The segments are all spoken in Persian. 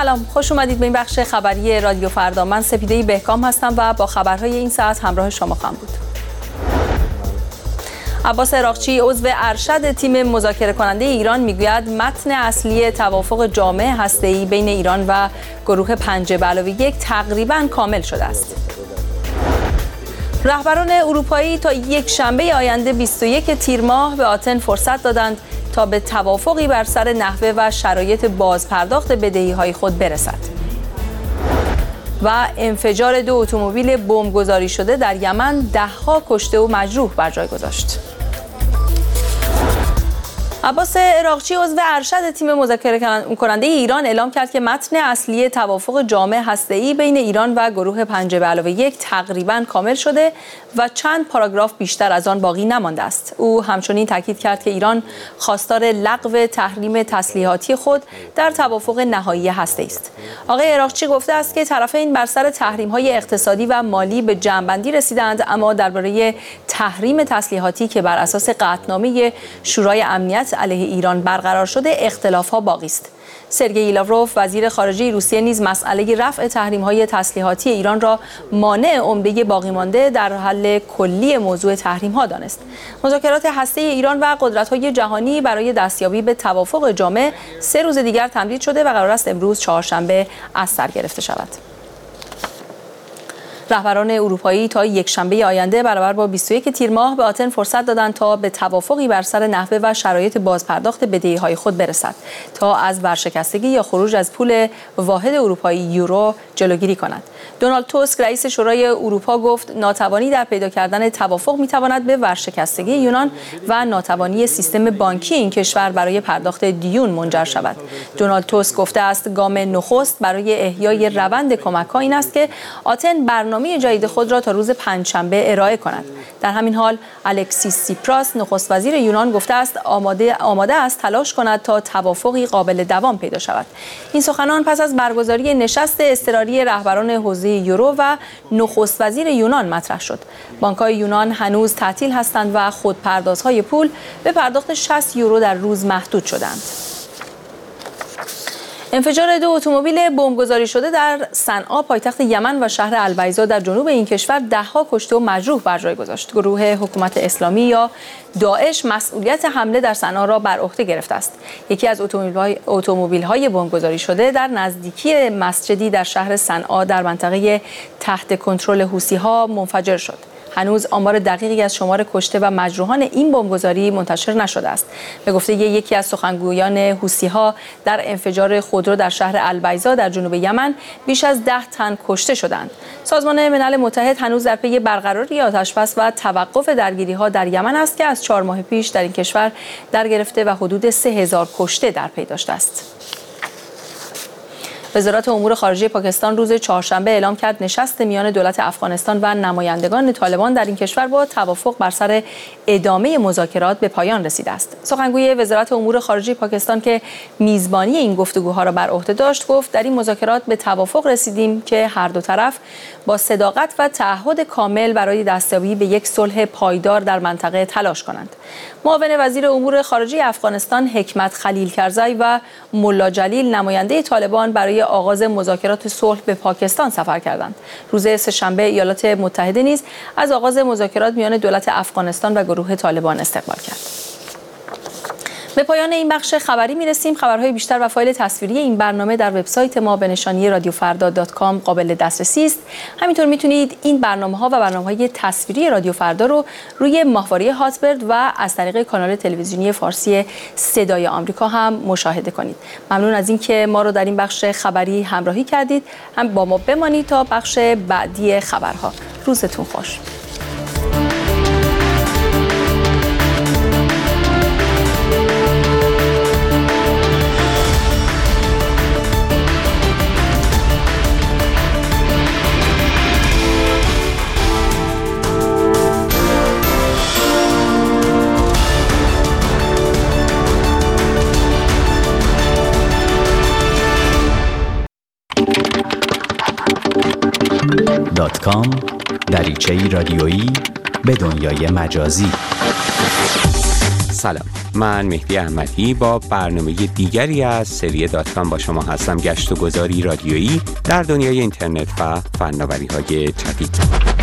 سلام، خوش اومدید به این بخش خبری رادیو فردا. من سپیده بهکام هستم و با خبرهای این ساعت همراه شما خواهم بود. عباس عراقچی عضو ارشد تیم مذاکره کننده ایران میگوید متن اصلی توافق جامع هسته‌ای بین ایران و گروه 5+1 تقریباً کامل شده است. رهبران اروپایی تا یک شنبه آینده 21 تیر ماه به آتن فرصت دادند تا به توافقی بر سر نحوه و شرایط بازپرداخت بدهی‌های خود برسد. و انفجار 2 اتومبیل بمبگذاری شده در یمن 10ها کشته و مجروح بر جای گذاشت. عباس عراقچی عضو ارشد تیم مذاکره کننده ایران اعلام کرد که متن اصلی توافق جامع هسته‌ای بین ایران و گروه 5+1 تقریباً کامل شده و چند پاراگراف بیشتر از آن باقی نمانده است. او همچنین تاکید کرد که ایران خواستار لغو تحریم تسلیحاتی خود در توافق نهایی هسته‌ای است. آقای عراقچی گفته است که طرفین بر سر تحریم‌های اقتصادی و مالی به جمع‌بندی رسیدند، اما درباره تحریم تسلیحاتی که بر اساس قطعنامه شورای امنیت علیه ایران برقرار شده اختلاف‌ها باقی است. سرگئی لاوروف وزیر خارجه روسیه نیز مسئله رفع تحریم‌های تسلیحاتی ایران را مانع عمده باقی مانده در حل کلی موضوع تحریم‌ها دانست. مذاکرات هسته‌ای ایران و قدرت‌های جهانی برای دستیابی به توافق جامع 3 روز دیگر تمدید شده و قرار است امروز چهارشنبه از سر گرفته شود. رهبران اروپایی تا یک شنبه آینده برابر با 21 تیر ماه به آتن فرصت دادند تا به توافقی بر سر نحوه و شرایط بازپرداخت بدهی‌های خود برسد تا از ورشکستگی یا خروج از پول واحد اروپایی یورو جلوگیری کنند. دونالد توسک رئیس شورای اروپا گفت ناتوانی در پیدا کردن توافق می‌تواند به ورشکستگی یونان و ناتوانی سیستم بانکی این کشور برای پرداخت دیون منجر شود. دونالد توسک گفته است گام نخست برای احیای روند کمک‌ها این است که آتن برنامه جدید خود را تا روز پنجشنبه ارائه کند. در همین حال الکسیس سیپراس نخست وزیر یونان گفته است آماده است تلاش کند تا توافقی قابل دوام پیدا شود. این سخنان پس از برگزاری نشست اضطراری رهبران حوزه یورو و نخست وزیر یونان مطرح شد. بانک‌های یونان هنوز تعطیل هستند و خودپردازهای پول به پرداخت 60 یورو در روز محدود شدند. انفجار 2 اتومبیل بمبگذاری شده در صنعا پایتخت یمن و شهر البیضا در جنوب این کشور 10ها کشته و مجروح بر جای گذاشت. گروه حکومت اسلامی یا داعش مسئولیت حمله در صنعا را بر عهده گرفته است. یکی از اتومبیل‌های بمبگذاری شده در نزدیکی مسجدی در شهر صنعا در منطقه تحت کنترل حوثی‌ها منفجر شد. هنوز آمار دقیقی از شمار کشته و مجروحان این بمبگذاری منتشر نشده است. به گفته یکی از سخنگویان حوثی‌ها در انفجار خودرو در شهر البیضا در جنوب یمن بیش از 10 تن کشته شدند. سازمان ملل متحد هنوز در پی برقراری آتش‌بس و توقف درگیری‌ها در یمن است که از 4 ماه پیش در این کشور در گرفته و حدود 3000 کشته در پی داشته است. وزارت امور خارجه پاکستان روز چهارشنبه اعلام کرد نشست میان دولت افغانستان و نمایندگان طالبان در این کشور با توافق بر سر ادامه مذاکرات به پایان رسیده است. سخنگوی وزارت امور خارجه پاکستان که میزبانی این گفتگوها را بر عهده داشت گفت در این مذاکرات به توافق رسیدیم که هر دو طرف با صداقت و تعهد کامل برای دستیابی به یک صلح پایدار در منطقه تلاش کنند. معاون وزیر امور خارجه افغانستان حکمت خلیل کرزی و ملا جلیل نماینده طالبان برای آغاز مذاکرات صلح به پاکستان سفر کردند. روز سه‌شنبه ایالات متحده نیز از آغاز مذاکرات میان دولت افغانستان و گروه طالبان استقبال کرد. به پایان این بخش خبری میرسیم. خبرهای بیشتر و فایل تصویری این برنامه در وبسایت ما به نشانی radiofarda.com قابل دسترسی است. همینطور میتونید این برنامه‌ها و برنامه‌های تصویری رادیو فردا رو روی ماهواره هاتبرد و از طریق کانال تلویزیونی فارسی صدای آمریکا هم مشاهده کنید. ممنون از اینکه ما رو در این بخش خبری همراهی کردید. هم با ما بمانید تا بخش بعدی خبرها. روزتون خوش. .com دریچه‌ای رادیویی به دنیای مجازی. سلام، من مهدی احمدی با برنامه دیگری از سری داتکام با شما هستم. گشت و گذاری رادیویی در دنیای اینترنت و فناوری‌های جدید.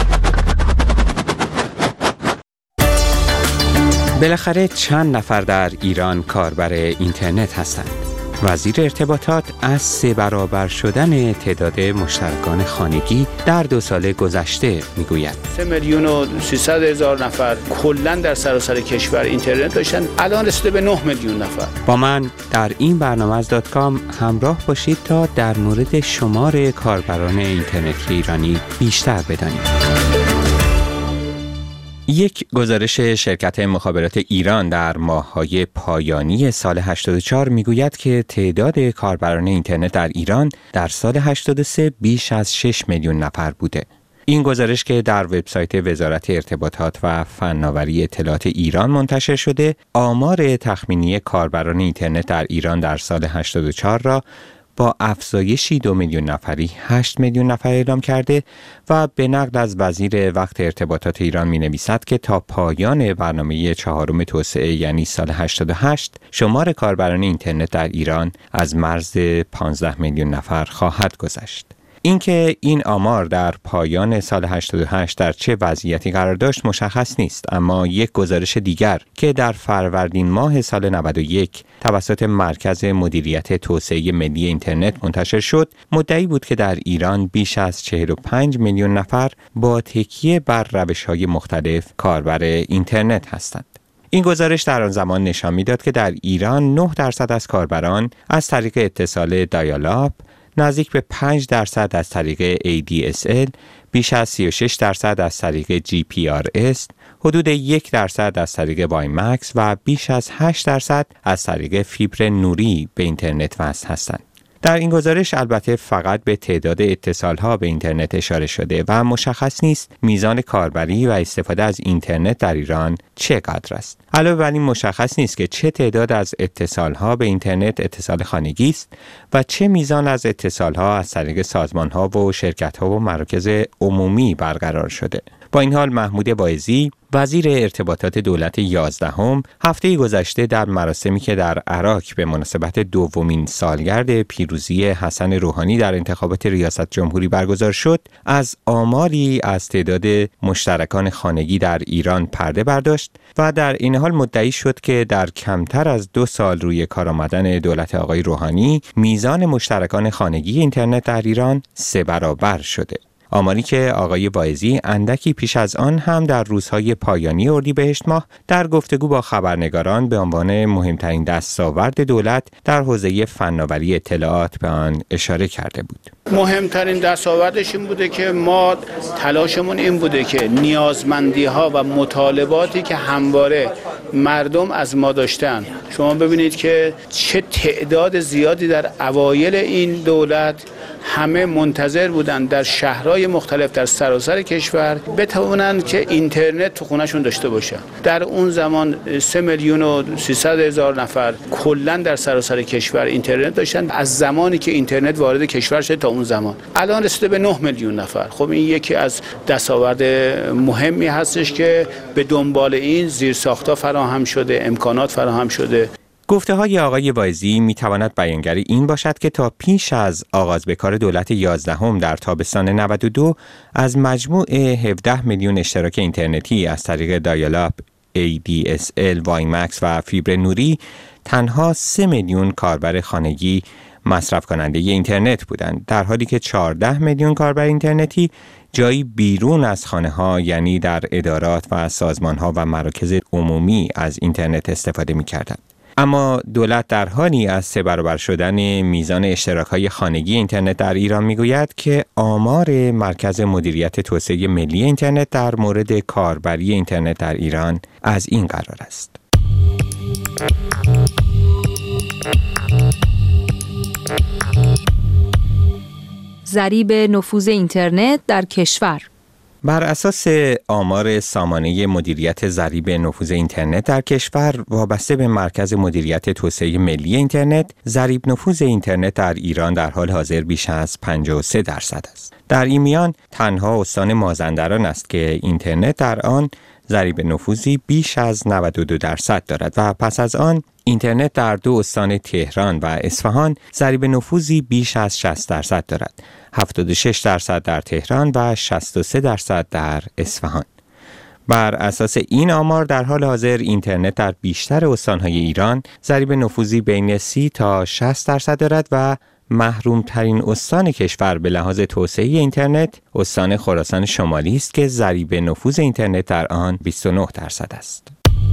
بالاخره چند نفر در ایران کاربر اینترنت هستند؟ وزیر ارتباطات از 3 برابر شدن تعداد مشترکان خانگی در 2 سال گذشته میگوید. 3,300,000 نفر کلاً در سراسر کشور اینترنت داشتن، الان رسیده به 9 میلیون نفر. با من در این برنامه از داتکام همراه باشید تا در مورد شمار کاربران اینترنتی ایرانی بیشتر بدانیم. یک گزارش شرکت مخابرات ایران در ماه‌های پایانی سال 84 میگوید که تعداد کاربران اینترنت در ایران در سال 83 بیش از 6 میلیون نفر بوده. این گزارش که در وبسایت وزارت ارتباطات و فناوری اطلاعات ایران منتشر شده، آمار تخمینی کاربران اینترنت در ایران در سال 84 را با افزایشی 2 میلیون نفری 8 میلیون نفر اعلام کرده و به نقل از وزیر وقت ارتباطات ایران می نویسد که تا پایان برنامه 4 توسعه یعنی سال 88 شمار کاربران اینترنت در ایران از مرز 15 میلیون نفر خواهد گذشت. اینکه این آمار در پایان سال 88 در چه وضعیتی قرار داشت مشخص نیست، اما یک گزارش دیگر که در فروردین ماه سال 91 توسط مرکز مدیریت توسعه ملی اینترنت منتشر شد، مدعی بود که در ایران بیش از 45 میلیون نفر با تکیه بر روش‌های مختلف کاربر اینترنت هستند. این گزارش در آن زمان نشان می‌داد که در ایران 9% از کاربران از طریق اتصال دایال-آپ، نزدیک به 5% از طریق ADSL، بیش از 36% از طریق GPRS، حدود 1% از طریق وایمکس و بیش از 8% از طریق فیبر نوری به اینترنت وصل هستند. در این گزارش البته فقط به تعداد اتصال‌ها به اینترنت اشاره شده و مشخص نیست میزان کاربری و استفاده از اینترنت در ایران چقدر است. علاوه بر این مشخص نیست که چه تعداد از اتصال‌ها به اینترنت اتصال خانگی است و چه میزان از اتصال‌ها از طریق سازمان‌ها و شرکت‌ها و مراکز عمومی برقرار شده. با این حال محمود واعظی، وزیر ارتباطات دولت 11 هفته گذشته در مراسمی که در عراق به مناسبت 2مین سالگرد پیروزی حسن روحانی در انتخابات ریاست جمهوری برگزار شد، از آماری از تعداد مشترکان خانگی در ایران پرده برداشت و در این حال مدعی شد که در کمتر از 2 سال روی کار آمدن دولت آقای روحانی، میزان مشترکان خانگی اینترنت در ایران 3 برابر شده. آماری که آقای واعظی اندکی پیش از آن هم در روزهای پایانی اردیبهشت ماه در گفتگو با خبرنگاران به عنوان مهمترین دستاورد دولت در حوزه فناوری اطلاعات به آن اشاره کرده بود. مهمترین دستاوردش این بوده که ما تلاشمون این بوده که نیازمندی‌ها و مطالباتی که همواره مردم از ما داشتن، شما ببینید که چه تعداد زیادی در اوایل این دولت همه منتظر بودن در شهرهای مختلف در سراسر کشور بتوانن که اینترنت تو خونه‌شون داشته باشن. در اون زمان 3,300,000 نفر کلاً در سراسر کشور اینترنت داشتن از زمانی که اینترنت وارد کشور شد تا اون زمان. الان رسیده به 9 میلیون نفر. خب این یکی از دستاورد مهمی هستش که به دنبال این زیرساخت‌ها فراهم شده، امکانات فراهم شده. گفته‌های آقای واعظی می‌تواند بیانگر این باشد که تا پیش از آغاز به کار دولت 11 در تابستان 92 از مجموع 17 میلیون اشتراک اینترنتی از طریق دایال-آپ، ADSL، وایمکس و فیبر نوری تنها 3 میلیون کاربر خانگی مصرف کننده اینترنت بودند، در حالی که 14 میلیون کاربر اینترنتی جایی بیرون از خانه‌ها، یعنی در ادارات و سازمان‌ها و مراکز عمومی از اینترنت استفاده می‌کردند. اما دولت در حالی از 3 برابر شدن میزان اشتراک‌های خانگی اینترنت در ایران میگوید که آمار مرکز مدیریت توسعه ملی اینترنت در مورد کاربری اینترنت در ایران از این قرار است. ضریب نفوذ اینترنت در کشور. بر اساس آمار سامانه مدیریت ضریب نفوذ اینترنت در کشور وابسته به مرکز مدیریت توسعه ملی اینترنت، ضریب نفوذ اینترنت در ایران در حال حاضر بیش از 53% است. در این میان تنها استان مازندران است که اینترنت در آن ضریب نفوذی بیش از 92% دارد و پس از آن اینترنت در 2 استان تهران و اصفهان ضریب نفوذی بیش از 60% دارد. 76% در تهران و 63% در اصفهان. بر اساس این آمار در حال حاضر اینترنت در بیشتر استان‌های ایران ضریب نفوذی بین 30 تا 60% دارد و محروم ترین استان کشور به لحاظ توسعه اینترنت استان خراسان شمالی است که ضریب نفوذ اینترنت در آن 29% است.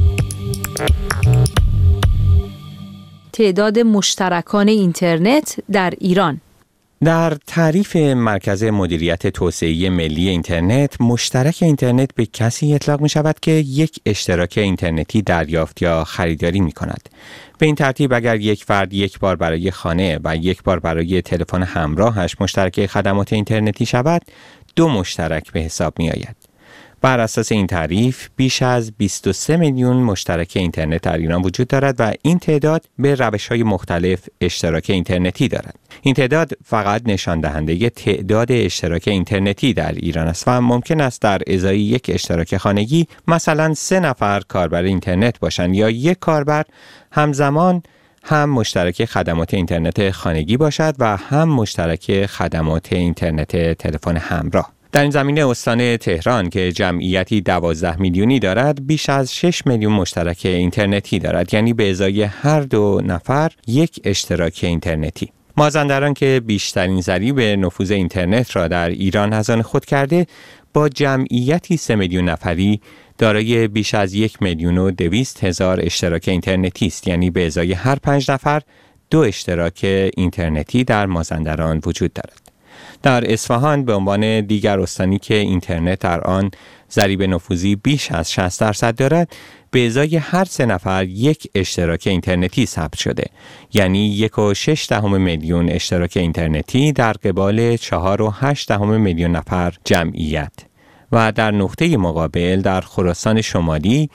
تعداد مشترکان اینترنت در ایران. در تعریف مرکز مدیریت توسعه ملی اینترنت، مشترک اینترنت به کسی اطلاق می شود که یک اشتراک اینترنتی دریافت یا خریداری می کند. به این ترتیب اگر یک فرد یک بار برای خانه و یک بار برای تلفن همراهش مشترک خدمات اینترنتی شود، 2 مشترک به حساب می آید. بر اساس این تعریف بیش از 23 میلیون مشترک اینترنت در ایران وجود دارد و این تعداد به روش‌های مختلف اشتراک اینترنتی دارد. این تعداد فقط نشان دهنده تعداد اشتراک اینترنتی در ایران است و ممکن است در ازای یک اشتراک خانگی مثلا 3 نفر کاربر اینترنت باشند یا یک کاربر همزمان هم مشترک خدمات اینترنت خانگی باشد و هم مشترک خدمات اینترنت تلفن همراه. در این زمینه استان تهران که جمعیتی 12 میلیونی دارد بیش از 6 میلیون مشترک اینترنتی دارد، یعنی به ازای هر 2 نفر یک اشتراک اینترنتی. مازندران که بیشترین ضریب نفوذ اینترنت را در ایران از آن خود کرده با جمعیتی 3 میلیون نفری دارای بیش از 1,200,000 اشتراک اینترنتی است، یعنی به ازای هر 5 نفر 2 اشتراک اینترنتی در مازندران وجود دارد. در اصفهان به عنوان دیگر استانی که اینترنت در آن ضریب نفوذی بیش از 60% دارد، به ازای هر 3 نفر یک اشتراک اینترنتی ثبت شده، یعنی 1.6 میلیون اشتراک اینترنتی در قبال 4.8 میلیون نفر جمعیت. و در نقطه مقابل در خراسان شمالی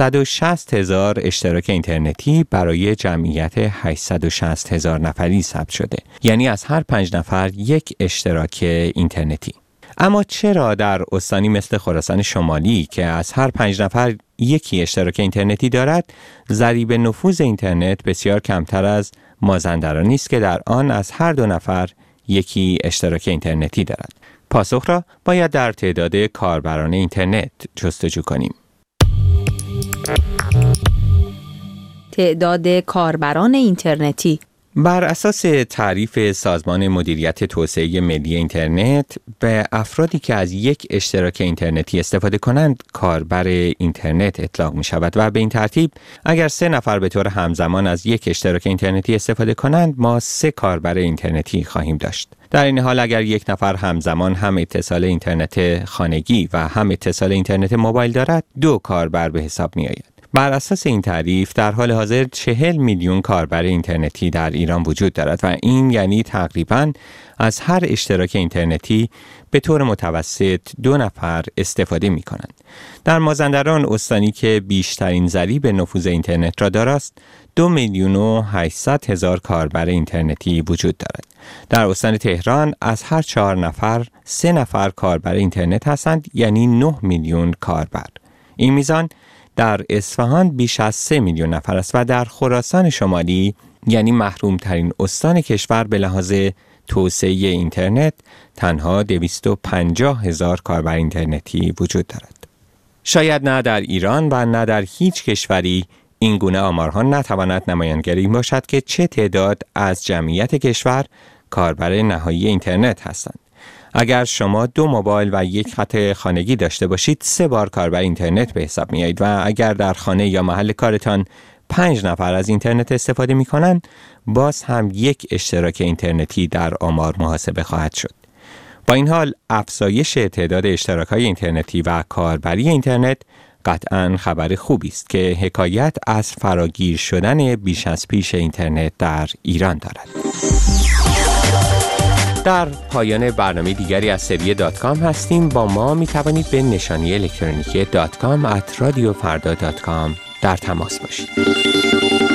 160,000 اشتراک اینترنتی برای جمعیت 860,000 نفری ثبت شده، یعنی از هر 5 نفر یک اشتراک اینترنتی. اما چرا در استانی مثل خراسان شمالی که از هر 5 نفر یکی اشتراک اینترنتی دارد، ضریب نفوذ اینترنت بسیار کمتر از مازندرانی است که در آن از هر 2 نفر یکی اشتراک اینترنتی دارد؟ پاسخ را باید در تعداد کاربران اینترنت جستجو کنیم. تعداد کاربران اینترنتی. بر اساس تعریف سازمان مدیریت توسعه ملی اینترنت، به افرادی که از یک اشتراک اینترنتی استفاده کنند کاربر اینترنت اطلاق می شود و به این ترتیب اگر 3 نفر به طور همزمان از یک اشتراک اینترنتی استفاده کنند ما 3 کاربر اینترنتی خواهیم داشت. در این حال اگر یک نفر همزمان هم اتصال اینترنت خانگی و هم اتصال اینترنت موبایل دارد 2 کاربر به حساب می آید. بر اساس این تعریف در حال حاضر 40 میلیون کاربر اینترنتی در ایران وجود دارد و این یعنی تقریباً از هر اشتراک اینترنتی به طور متوسط 2 نفر استفاده می کنند. در مازندران استانی که بیشترین ضریب نفوذ اینترنت را دارد 2,800,000 کاربر اینترنتی وجود دارد. در استان تهران از هر 4 نفر 3 نفر کاربر اینترنت هستند، یعنی 9 میلیون کاربر. این میزان در اصفهان بیش از 3 میلیون نفر است و در خراسان شمالی یعنی محروم ترین استان کشور به لحاظ توسعه اینترنت تنها 250,000 کاربر اینترنتی وجود دارد. شاید نه در ایران و نه در هیچ کشوری این گونه آمارها نتواند نمایانگری باشد که چه تعداد از جمعیت کشور کاربر نهایی اینترنت هستند. اگر شما 2 موبایل و 1 خط خانگی داشته باشید 3 بار کاربر اینترنت به حساب می آیید و اگر در خانه یا محل کارتان 5 نفر از اینترنت استفاده می کنند باز هم 1 اشتراک اینترنتی در آمار محاسبه خواهد شد. با این حال افزایش تعداد اشتراک‌های اینترنتی و کاربری اینترنت قطعاً خبر خوبی است که حکایت از فراگیر شدن بیش از پیش اینترنت در ایران دارد. در پایان برنامه دیگری از سری .com هستیم. با ما می توانید به نشانی الکترونیکی .com @radiofarda.com در تماس باشید.